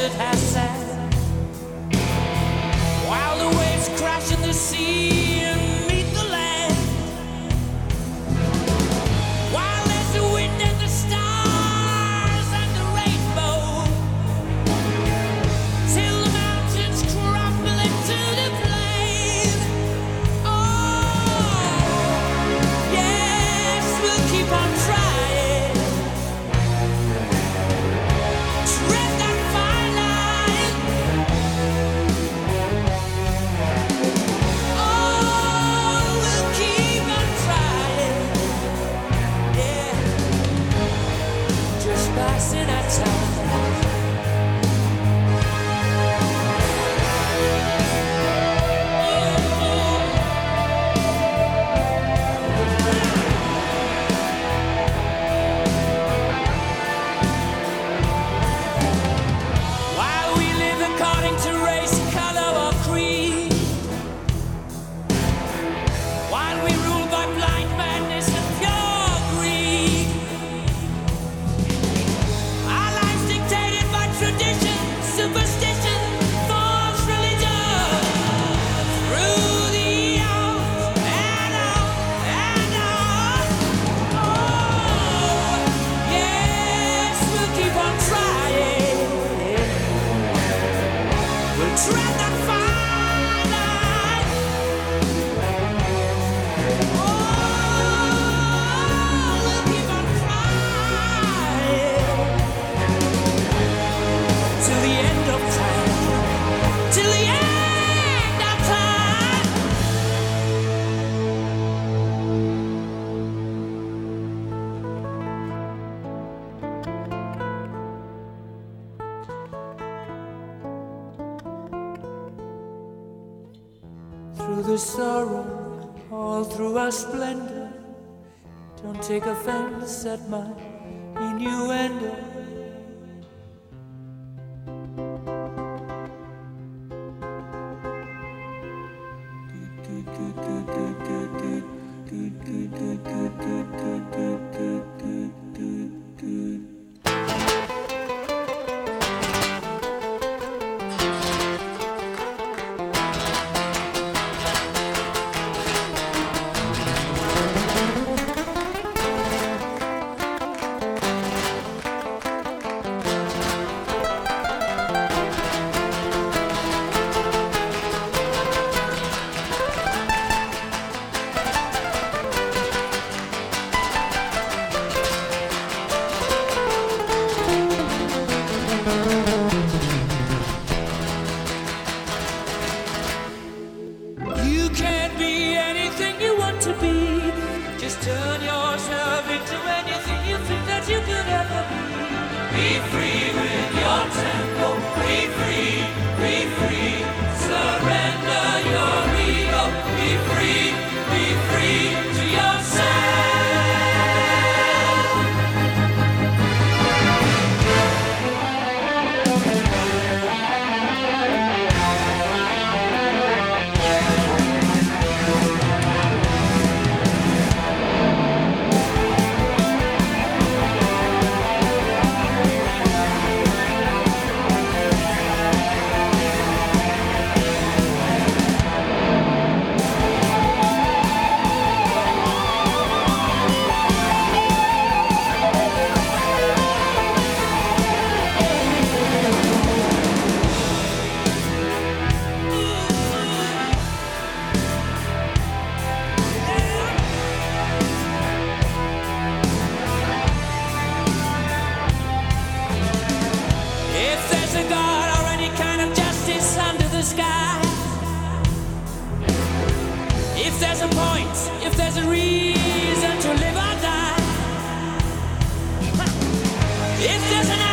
desert has sand, while the waves crash in the sea and meet the land, while there's the wind and the stars and the rainbow, till the mountains crumble into the plain. Oh, yes, we'll keep on trying. Tread that fine line. Oh, we'll keep on trying. Yeah, just passing our time. While we live according to race, color, or creed, while we rule by blind madness and pure greed, our lives dictated by tradition, superstition, false religion, through the out and out and out. Oh, yes, we'll keep on trying. We'll tread that fine line. Oh, we'll keep on trying till the end of time. Till the end of time. Through the sorrow, all through our splendor, don't take offense at my innuendo. You can't be anything you want to be. Just turn yourself into anything you think that you could ever be. Be free with your tempo. Be free, be free. Surrender your ego. Be free to yourself. If there's a God or any kind of justice under the sky, if there's a point, if there's a reason to live or die, if there's an